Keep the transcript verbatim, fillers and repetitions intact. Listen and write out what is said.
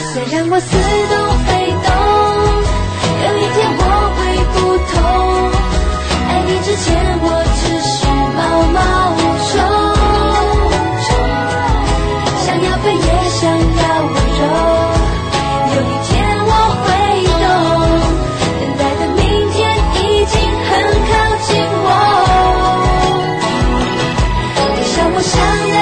虽然我似懂非懂，有一天我会不同。爱你之前我只是毛毛虫，想要飞也想要温柔，有一天我会懂，等待的明天已经很靠近我。你像我想要